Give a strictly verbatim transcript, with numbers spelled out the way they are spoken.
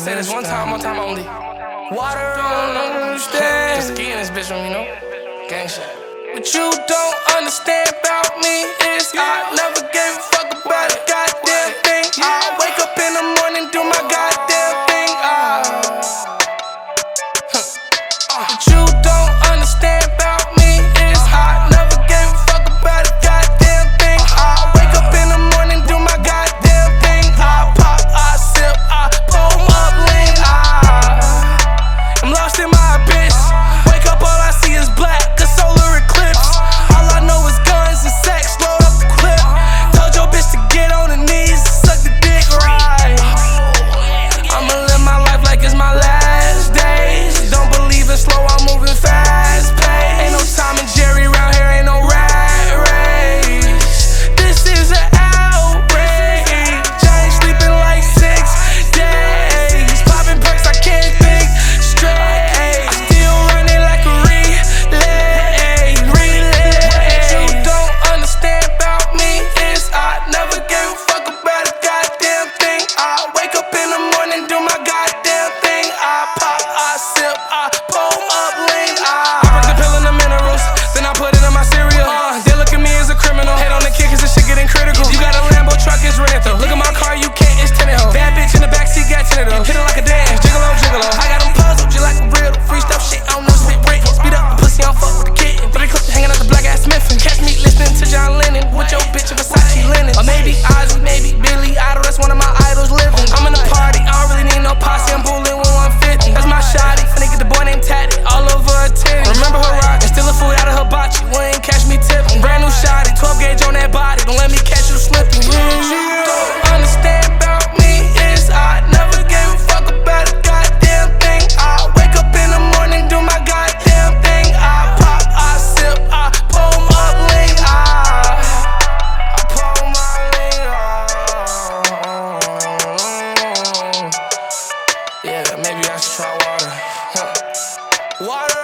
say this one time, one time only. Water don't understand. Just ski in this bitch room, you know? Gang shit. What you don't understand about me is I never gave a fuck about a goddamn thing. I wake up in the morning, do my goddamn thing. Ah. What you don't understand about me is I never gave a fuck about a goddamn thing. I wake up in the morning, do my goddamn thing. I pop, I sip, I pull up lean. I, I'm lost in my abyss. Wake up, all I see is black, a solar eclipse. All I know is guns and sex, load up the clip. Told your bitch to get on her knees and suck the dick right. I'ma live my life like it's my last days. Don't believe in slow, I'm moving fast pace. Ain't no Tom and Jerry round here, ain't no rat race. This is an outrage. I ain't sleeping like six days. Popping perks, I can't think straight. I still running like a relay, relay. What you don't understand about me is I never gave a fuck about a goddamn thing. I wake up in the morning, do my goddamn thing. I pop, I sip, I pull up lean. I, I break the pill in the minerals, then I put it in my cereal. Uh, they look at me as a criminal. Hate on the kid cause this shit getting critical. You got a Lambo truck, it's rental. Look at my car, you can't, it's tenant ho. Bad bitch in the backseat, got ten of those. Hit it like a dance, gigolo, gigolo. I got them puzzled, just like a riddle. Free stuff shit, I don't know, spit rent. Speed up the pussy, I don't fuck with the kitten. Three clips hanging out the black ass Smithin'. Catch me listening to John Lennon with your bitch in Versace linen. Or maybe Ozzy, maybe Billy Idol, that's one of my idols living. I'm in the party, I don't really need no posse, I'm bullying with one fifty. That's my shawty, finna get the boy named Tatty all over her titty. Remember her rockin', steal a food out of hibachi, we ain't catch me tipping. Brand new shawty, twelve gauge on that body, don't let me catch you slipping. Yeah, yeah. Don't understand about me is I never gave a fuck about a goddamn thing. I wake up in the morning, do my goddamn thing. I pop, I sip, I pull up lean. I, I pull my lean. Oh. Yeah, maybe I should try water. Huh. Water.